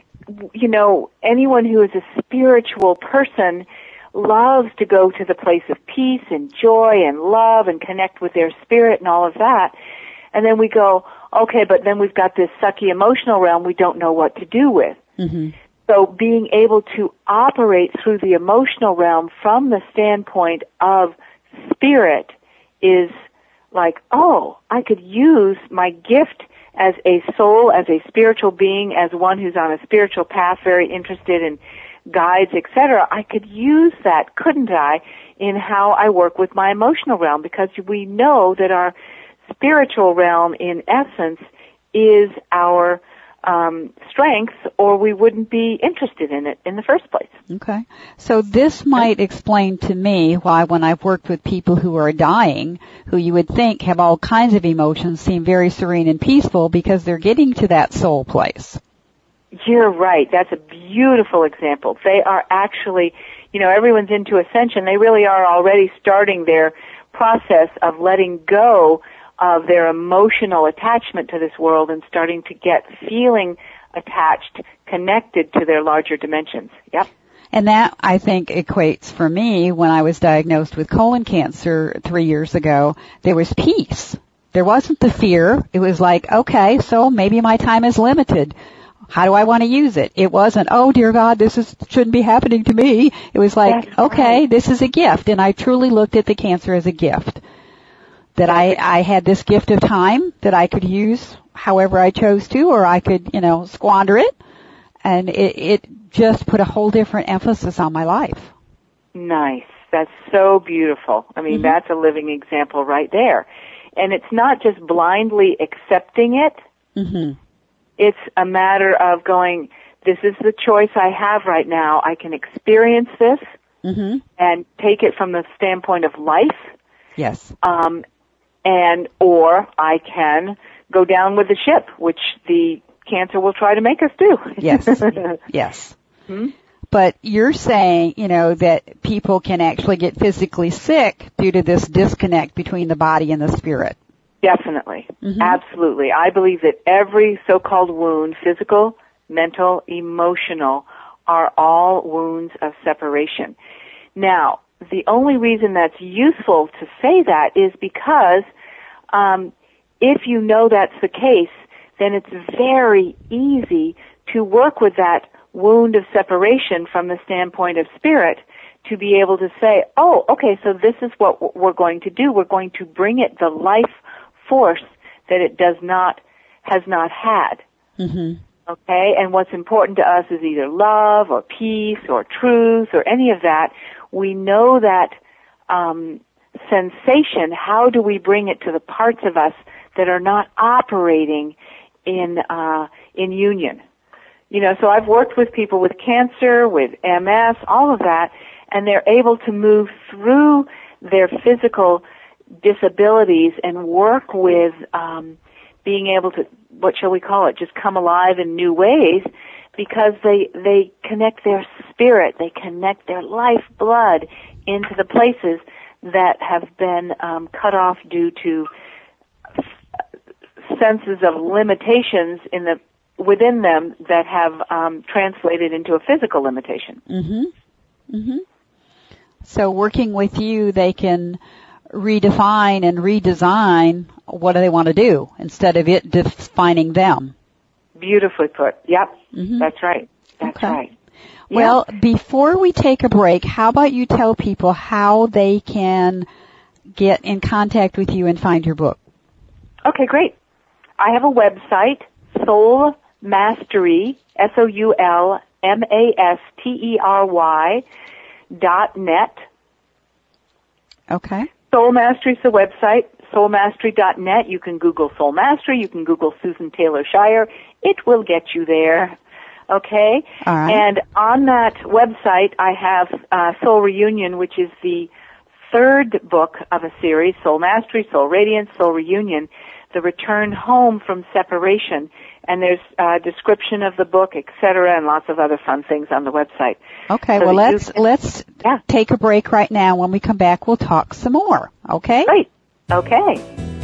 S9: anyone who is a spiritual person loves to go to the place of peace and joy and love and connect with their spirit and all of that. And then we go, okay, but then we've got this sucky emotional realm we don't know what to do with.
S4: Mm-hmm.
S9: So being able to operate through the emotional realm from the standpoint of spirit is like, oh, I could use my gift as a soul, as a spiritual being, as one who's on a spiritual path, very interested in guides, etc. I could use that, couldn't I, in how I work with my emotional realm, because we know that our spiritual realm, in essence, is our strength, or we wouldn't be interested in it in the first place.
S4: Okay. So this might explain to me why when I've worked with people who are dying, who you would think have all kinds of emotions, seem very serene and peaceful because they're getting to that soul place.
S9: You're right. That's a beautiful example. They are actually, everyone's into ascension. They really are already starting their process of letting go of their emotional attachment to this world and starting to get feeling attached, connected to their larger dimensions. Yep.
S4: And that, I think, equates for me when I was diagnosed with colon cancer 3 years ago. There was peace. There wasn't the fear. It was like, okay, so maybe my time is limited. How do I want to use it? It wasn't, oh dear God, shouldn't be happening to me. It was like,
S9: That's
S4: okay,
S9: right.
S4: This is a gift. And I truly looked at the cancer as a gift. That I had this gift of time that I could use however I chose to, or I could, squander it. And it just put a whole different emphasis on my life.
S9: Nice. That's so beautiful. I mean, That's a living example right there. And it's not just blindly accepting it.
S4: Mm-hmm.
S9: It's a matter of going, this is the choice I have right now. I can experience this and take it from the standpoint of life.
S4: Yes.
S9: Or I can go down with the ship, which the cancer will try to make us do.
S4: Yes. Yes. But you're saying, that people can actually get physically sick due to this disconnect between the body and the spirit.
S9: Definitely.
S4: Mm-hmm.
S9: Absolutely. I believe that every so-called wound, physical, mental, emotional, are all wounds of separation. Now, the only reason that's useful to say that is because if you know that's the case, then it's very easy to work with that wound of separation from the standpoint of spirit to be able to say, oh, okay, so this is what we're going to do. We're going to bring it the life force that it has not had.
S4: Mm-hmm.
S9: Okay? And what's important to us is either love or peace or truth or any of that. We know that sensation. How do we bring it to the parts of us that are not operating in union? So I've worked with people with cancer, with MS, all of that, and they're able to move through their physical disabilities and work with being able to, what shall we call it, just come alive in new ways, because they connect their spirit, they connect their lifeblood into the places that have been cut off due to senses of limitations within them that have translated into a physical limitation.
S4: So working with you, they can redefine and redesign what do they want to do instead of it defining them.
S9: Beautifully put. Yep. That's right. That's right.
S4: Well, before we take a break, how about you tell people how they can get in contact with you and find your book?
S9: Okay, great. I have a website, Soul Mastery, SoulMastery.net.
S4: Okay.
S9: Soul Mastery is the website, soulmastery.net. You can Google Soul Mastery. You can Google Susan Taylor Shire. It will get you there. Okay?
S4: All right.
S9: And on that website, I have Soul Reunion, which is the third book of a series, Soul Mastery, Soul Radiance, Soul Reunion, the return home from separation. And there's a description of the book, etc., and lots of other fun things on the website.
S4: Okay,
S9: so
S4: well, let's take a break right now. When we come back, we'll talk some more. Okay?
S9: Great. Okay.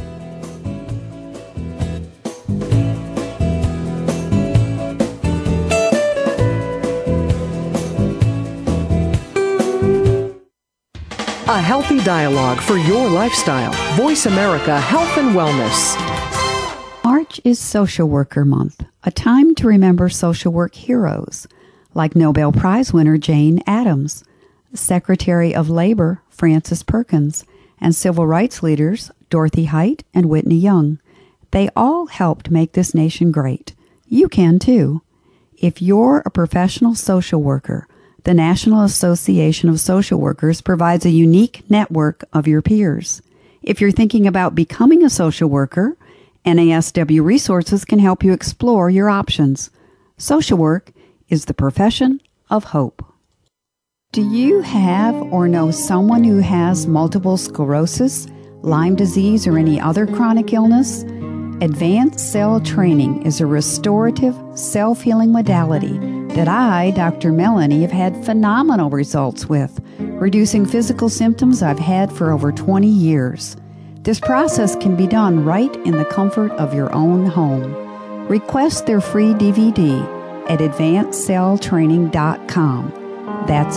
S7: A healthy dialogue for your lifestyle. Voice America Health and Wellness.
S4: March is Social Worker Month, a time to remember social work heroes like Nobel Prize winner Jane Addams, Secretary of Labor Frances Perkins, and civil rights leaders Dorothy Height and Whitney Young. They all helped make this nation great. You can too. If you're a professional social worker, the National Association of Social Workers provides a unique network of your peers. If you're thinking about becoming a social worker, NASW Resources can help you explore your options. Social work is the profession of hope. Do you have or know someone who has multiple sclerosis, Lyme disease, or any other chronic illness? Advanced Cell Training is a restorative, self-healing modality that I, Dr. Melanie, have had phenomenal results with, reducing physical symptoms I've had for over 20 years. This process can be done right in the comfort of your own home. Request their free DVD at advancedcelltraining.com. That's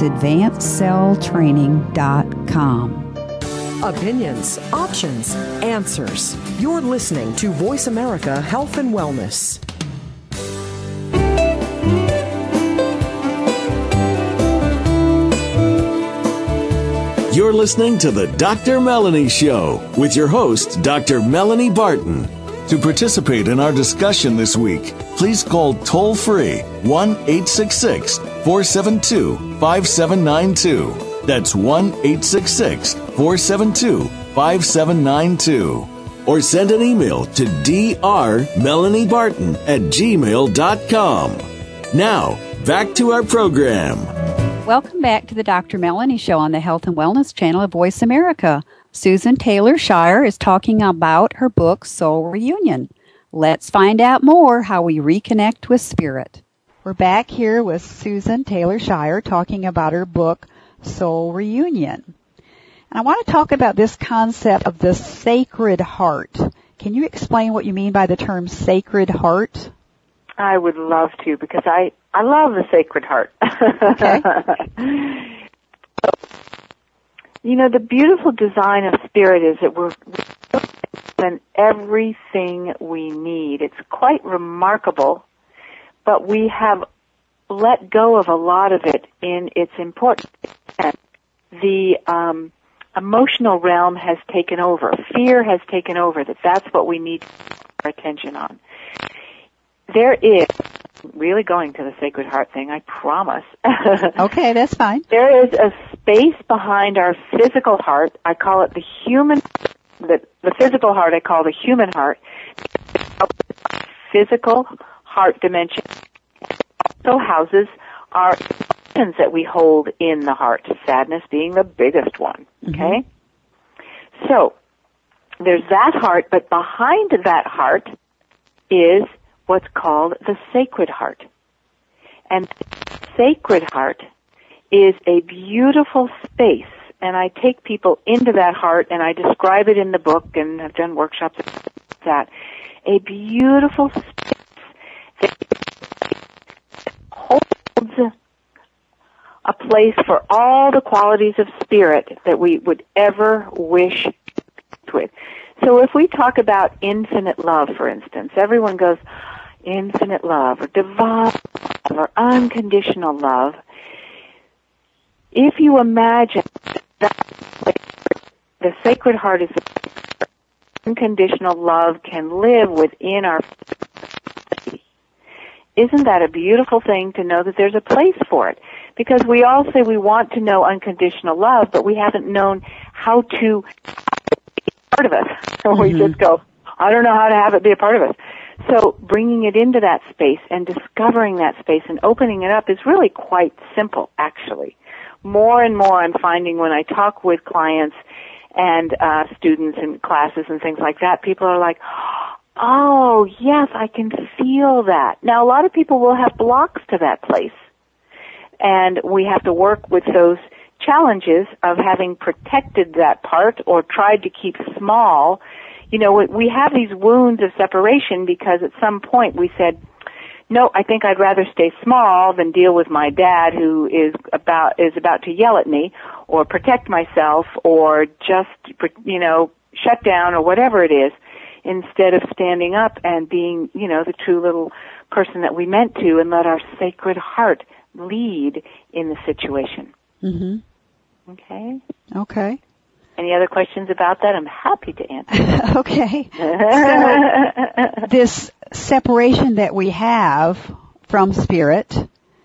S4: advancedcelltraining.com.
S7: Opinions, options, answers. You're listening to Voice America Health and Wellness.
S3: You're listening to the Dr. Melanie Show with your host, Dr. Melanie Barton. To participate in our discussion this week, please call toll-free 1-866-472-5792. That's 1-866-472-5792. Or send an email to drmelaniebarton@gmail.com. Now, back to our program.
S4: Welcome back to the Dr. Melanie Show on the Health and Wellness Channel of Voice America. Susan Taylor Shire is talking about her book, Soul Reunion. Let's find out more how we reconnect with spirit. We're back here with Susan Taylor Shire talking about her book, Soul Reunion. And I want to talk about this concept of the Sacred Heart. Can you explain what you mean by the term Sacred Heart?
S9: I would love to, because I love the Sacred Heart.
S4: Okay.
S9: You know, the beautiful design of spirit is that we're given everything we need. It's quite remarkable, but we have let go of a lot of it in its importance. The emotional realm has taken over. Fear has taken over. That's what we need to put our attention on. There is, really going to the Sacred Heart thing, I promise.
S4: Okay, that's fine.
S9: There is a space behind our physical heart. I call it the physical heart I call the human heart. Physical heart dimension also houses our emotions that we hold in the heart, sadness being the biggest one, okay? Mm-hmm. So, there's that heart, but behind that heart, is what's called the Sacred Heart. And the Sacred Heart is a beautiful space, and I take people into that heart, and I describe it in the book, and I've done workshops about that. A beautiful space that holds a place for all the qualities of spirit that we would ever wish with. So if we talk about infinite love, for instance, everyone goes, infinite love, or divine love, or unconditional love. If you imagine that the Sacred Heart is unconditional love can live within our body, isn't that a beautiful thing to know that there's a place for it? Because we all say we want to know unconditional love, but we haven't known how to be a part of us. So we just go, I don't know how to have it be a part of us. So bringing it into that space and discovering that space and opening it up is really quite simple, actually. More and more I'm finding when I talk with clients and students in classes and things like that, people are like, oh, yes, I can feel that. Now, a lot of people will have blocks to that place, and we have to work with those challenges of having protected that part or tried to keep small. You know, we have these wounds of separation because at some point we said, no, I think I'd rather stay small than deal with my dad who is about to yell at me, or protect myself, or just, you know, shut down, or whatever it is, instead of standing up and being, you know, the true little person that we meant to, and let our Sacred Heart lead in the situation. Mm-hmm. Okay?
S4: Okay.
S9: Any other questions about that? I'm happy to answer.
S4: Okay. So, this separation that we have from spirit,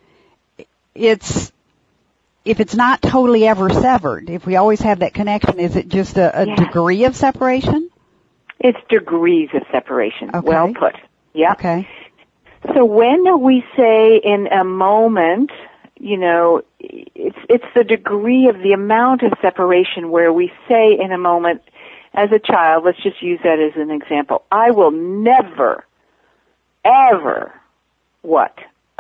S4: if it's not totally ever severed, if we always have that connection, is it just a degree of separation?
S9: It's degrees of separation. Okay. Well put. Yeah.
S4: Okay.
S9: So when we say in a moment, you know, it's the degree of the amount of separation where we say in a moment, as a child, let's just use that as an example, I will never, ever, what?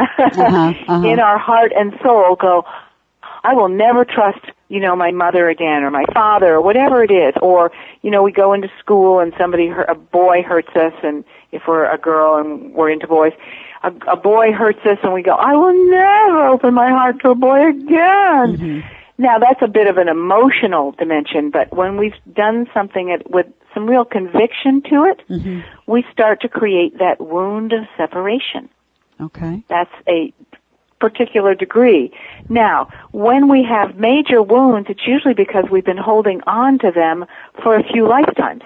S9: In our heart and soul go, I will never trust, you know, my mother again, or my father, or whatever it is. Or, you know, we go into school and a boy hurts us, and if we're a girl and we're into boys, a boy hurts us and we go, I will never open my heart to a boy again. Mm-hmm. Now that's a bit of an emotional dimension, but when we've done something with some real conviction to it, mm-hmm. we start to create that wound of separation.
S4: Okay.
S9: That's a particular degree. Now, when we have major wounds, it's usually because we've been holding on to them for a few lifetimes.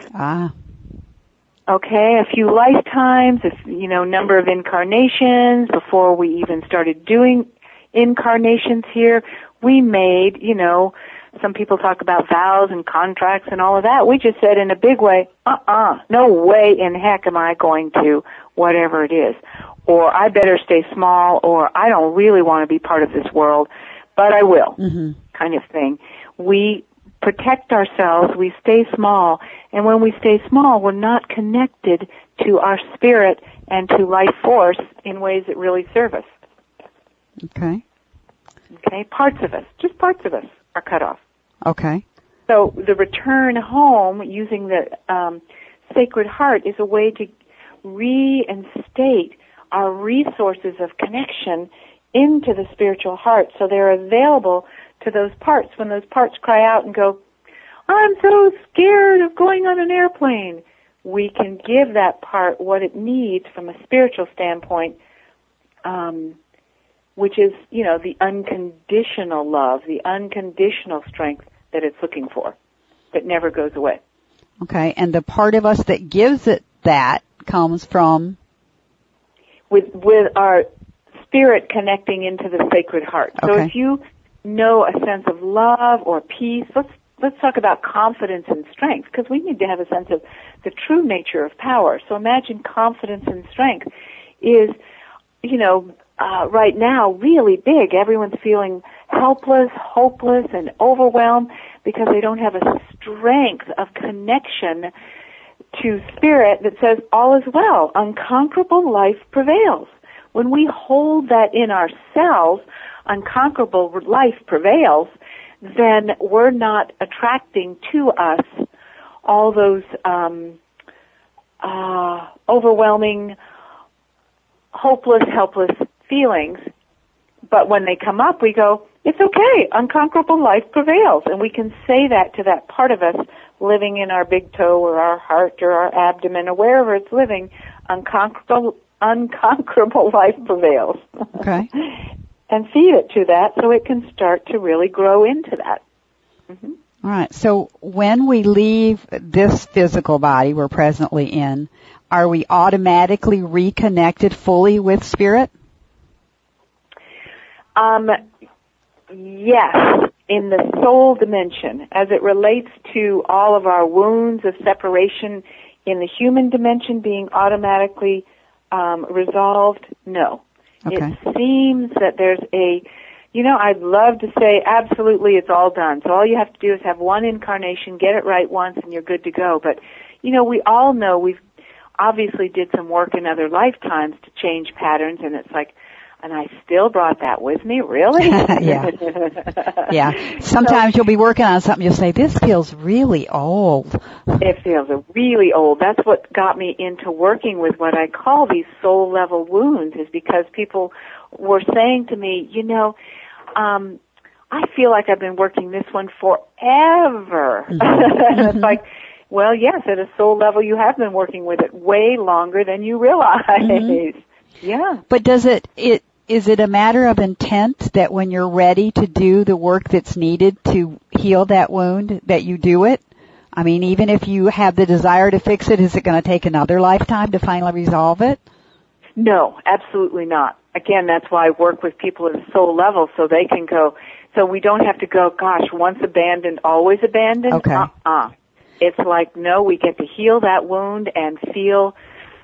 S9: Okay, a few lifetimes, you know, number of incarnations. Before we even started doing incarnations here, we made, you know, some people talk about vows and contracts and all of that. We just said in a big way, no way in heck am I going to, whatever it is. Or I better stay small, or I don't really want to be part of this world, but I will, kind of thing. We protect ourselves, we stay small, and when we stay small, we're not connected to our spirit and to life force in ways that really serve us.
S4: Okay.
S9: Okay, parts of us, just parts of us, are cut off.
S4: Okay.
S9: So the return home using the Sacred Heart is a way to reinstate our resources of connection into the spiritual heart, so they're available to those parts. When those parts cry out and go, I'm so scared of going on an airplane, we can give that part what it needs from a spiritual standpoint, which is, you know, the unconditional love, the unconditional strength that it's looking for, that never goes away.
S4: Okay, and the part of us that gives it that comes from?
S9: With our spirit connecting into the Sacred Heart.
S4: Okay.
S9: So if you know a sense of love or peace, let's talk about confidence and strength, because we need to have a sense of the true nature of power. So imagine confidence and strength is, you know, right now really big. Everyone's feeling helpless, hopeless, and overwhelmed because they don't have a strength of connection to spirit that says, all is well, unconquerable life prevails. When we hold that in ourselves, unconquerable life prevails, then we're not attracting to us all those overwhelming, hopeless, helpless feelings. But when they come up, we go, it's okay, unconquerable life prevails. And we can say that to that part of us living in our big toe or our heart or our abdomen or wherever it's living, unconquerable life prevails.
S4: Okay.
S9: And feed it to that so it can start to really grow into that. Mm-hmm.
S4: All right. So when we leave this physical body we're presently in, are we automatically reconnected fully with spirit?
S9: Yes, in the soul dimension. As it relates to all of our wounds of separation in the human dimension being automatically resolved, no.
S4: Okay.
S9: It seems that there's I'd love to say absolutely it's all done. So all you have to do is have one incarnation, get it right once, and you're good to go. But, we all know we've obviously did some work in other lifetimes to change patterns, and it's like, and I still brought that with me, really?
S4: Yeah. Yeah. Sometimes you'll be working on something, you'll say, this feels really old.
S9: It feels really old. That's what got me into working with what I call these soul-level wounds, is because people were saying to me, I feel like I've been working this one forever.
S4: Mm-hmm.
S9: And it's like, well, yes, at a soul level you have been working with it way longer than you realize. Mm-hmm. Yeah.
S4: But is it a matter of intent that when you're ready to do the work that's needed to heal that wound, that you do it? I mean, even if you have the desire to fix it, is it going to take another lifetime to finally resolve it?
S9: No, absolutely not. Again, that's why I work with people at a soul level so they can go, so we don't have to go, gosh, once abandoned, always abandoned.
S4: Okay.
S9: It's like, no, we get to heal that wound and feel,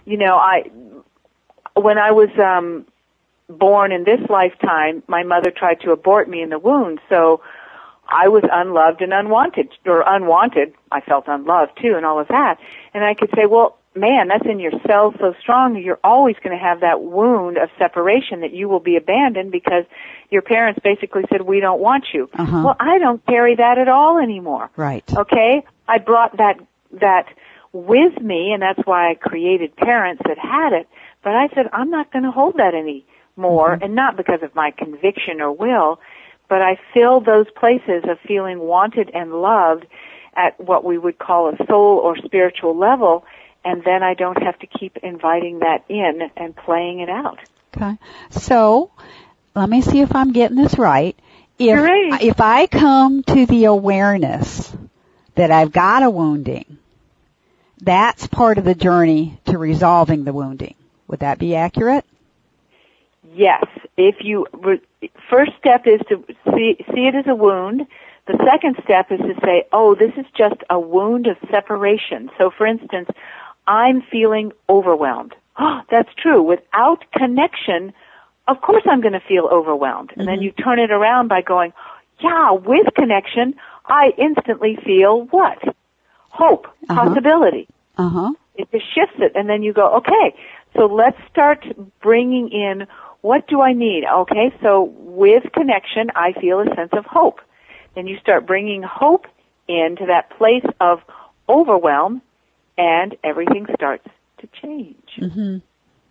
S9: when I was born in this lifetime, my mother tried to abort me in the womb, so I was unloved and unwanted. I felt unloved too and all of that. And I could say, well, man, that's in your cells so strong, you're always going to have that wound of separation that you will be abandoned because your parents basically said, we don't want you.
S4: Uh-huh.
S9: Well, I don't carry that at all anymore.
S4: Right.
S9: Okay? I brought that with me, and that's why I created parents that had it. But I said, I'm not going to hold that anymore, and not because of my conviction or will, but I filled those places of feeling wanted and loved at what we would call a soul or spiritual level, and then I don't have to keep inviting that in and playing it out.
S4: Okay. So, let me see if I'm getting this right. If I come to the awareness that I've got a wounding, that's part of the journey to resolving the wounding. Would that be accurate?
S9: Yes. First step is to see it as a wound. The second step is to say, oh, this is just a wound of separation. So, for instance, I'm feeling overwhelmed. Oh, that's true. Without connection, of course I'm going to feel overwhelmed. And then you turn it around by going, yeah, with connection, I instantly feel what? Hope, possibility. It just shifts it. And then you go, okay, so let's start bringing in, what do I need? Okay, so with connection, I feel a sense of hope. Then you start bringing hope into that place of overwhelm, and everything starts to change.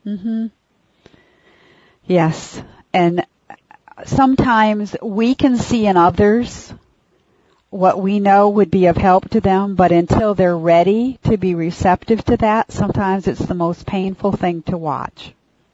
S4: Yes. And sometimes we can see in others what we know would be of help to them, but until they're ready to be receptive to that, sometimes it's the most painful thing to watch.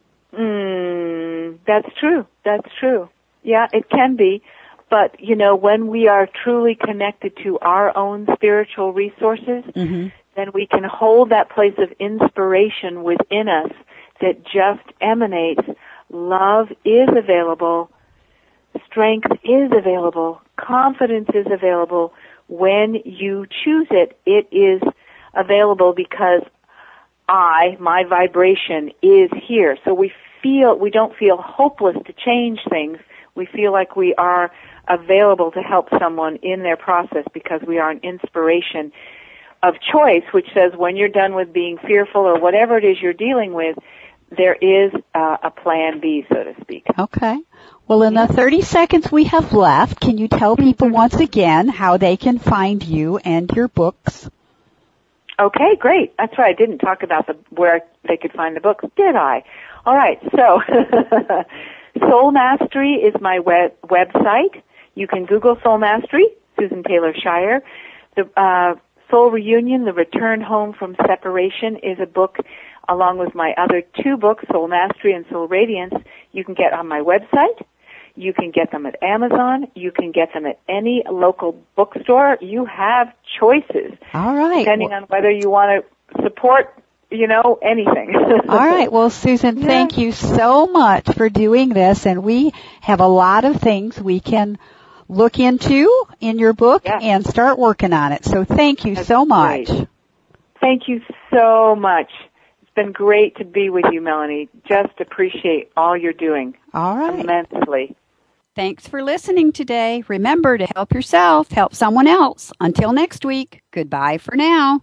S9: That's true. That's true. Yeah, it can be. But, when we are truly connected to our own spiritual resources, then we can hold that place of inspiration within us that just emanates. Love is available. Strength is available. Confidence is available. When you choose it, it is available because my vibration is here. So we don't feel hopeless to change things. We feel like we are available to help someone in their process because we are an inspiration. of choice, which says when you're done with being fearful or whatever it is you're dealing with, there is a plan B, so to speak.
S4: Okay. Well, in the 30 seconds we have left, can you tell people once again how they can find you and your books?
S9: Okay, great. That's right. I didn't talk about where they could find the books, did I? All right. So, Soul Mastery is my website. You can Google Soul Mastery, Susan Taylor Shire. The Soul Reunion, The Return Home from Separation, is a book along with my other 2 books, Soul Mastery and Soul Radiance. You can get on my website. You can get them at Amazon. You can get them at any local bookstore. You have choices.
S4: All right.
S9: Depending on whether you want to support, anything.
S4: All right. Well, Susan, thank you so much for doing this. And we have a lot of things we can look into in your book and start working on it. So thank you so much.
S9: Great. Thank you so much. It's been great to be with you, Melanie. Just appreciate all you're doing.
S4: All right.
S9: Immensely.
S4: Thanks for listening today. Remember to help yourself, help someone else. Until next week, goodbye for now.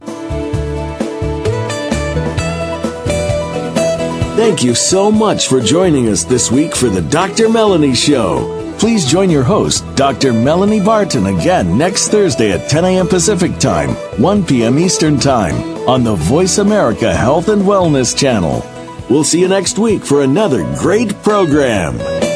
S3: Thank you so much for joining us this week for the Dr. Melanie Show. Please join your host, Dr. Melanie Barton, again next Thursday at 10 a.m. Pacific Time, 1 p.m. Eastern Time on the Voice America Health and Wellness Channel. We'll see you next week for another great program.